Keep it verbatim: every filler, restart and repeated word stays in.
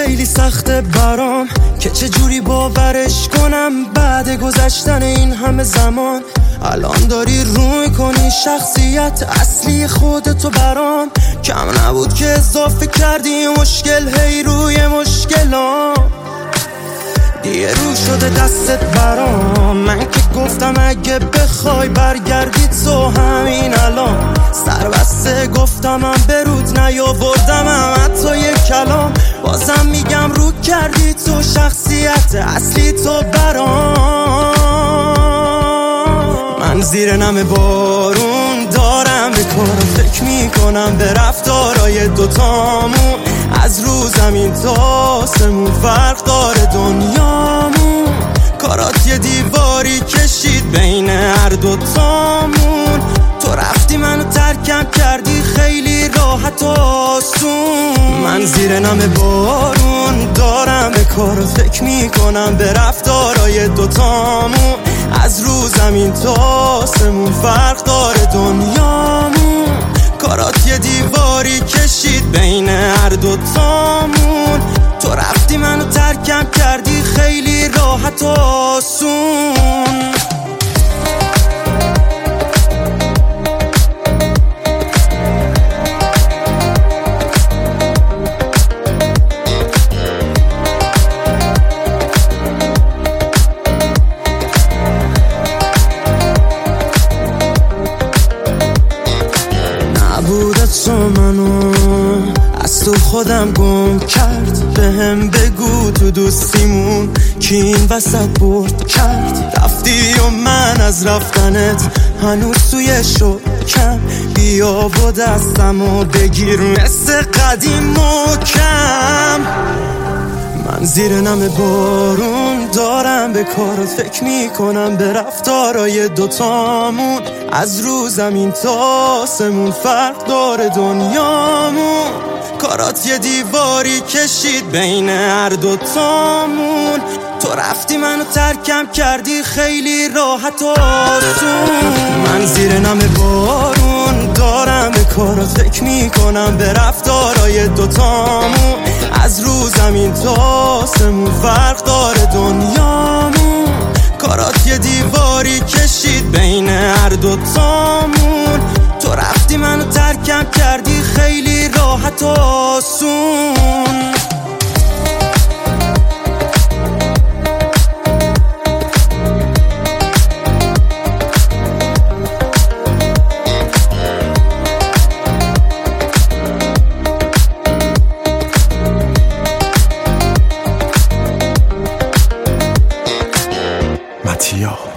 خیلی سخته برام که چجوری باورش کنم بعد گذشتن این همه زمان. الان داری رو میکنی شخصیت اصلی خودتو برام. کم نبود که اضافه کردی مشکل هی روی مشکلام. دیگه رو شده دستت برام. من که گفتم اگه بخوای برگردی تو همین الان. سر بسته گفتم من برود نیاوردم هم حتی یک کلام. بازم میگم رو کردی تو شخصیت اصلی تو برام. من زیر نم بارون دارم به کار فکر میکنم به رفتارای دوتامون. از رو زمین تا آسمون فرق داره دنیامون. کارات یه دیواری کشید بین هر دوتامون. تو رفتی منو ترکم کردی خیلی راحت و آسون. من زیر نم بارون دارم به کارات فکر میکنم به رفتارای دوتامون. از رو زمین تا آسمون فرق داره دنیامون. کارات یه دیواری کشید بین هر دوتامون. تو رفتی منو ترکم کردی خیلی راحت و آسون. نبودت تو منو از تو خودم گم کرد. به هم بگو تو دوستیمون کی این وسط برد کرد. رفتی و من از رفتنت هنوز توی شکم. بیا با دستمو بگیر مثل قدیم محکم. من زیر نم بارون دارم به کارات فکر میکنم به رفتارای دوتامون. از رو زمین تا آسمون فرق داره دنیامون. کارات یه دیواری کشید بین هر دوتامون. تو رفتی منو ترکم کردی خیلی راحت و آسون. من زیر نم بارون دارم به کارات فکر میکنم به رفتارای دوتامون. از رو زمین تا آسمون فرق داره دنیامون. کارات یه دیواری کشید بین هر دوتامون. تو رفتی منو ترکم کردی خیلی راحت و آسون. ماتیا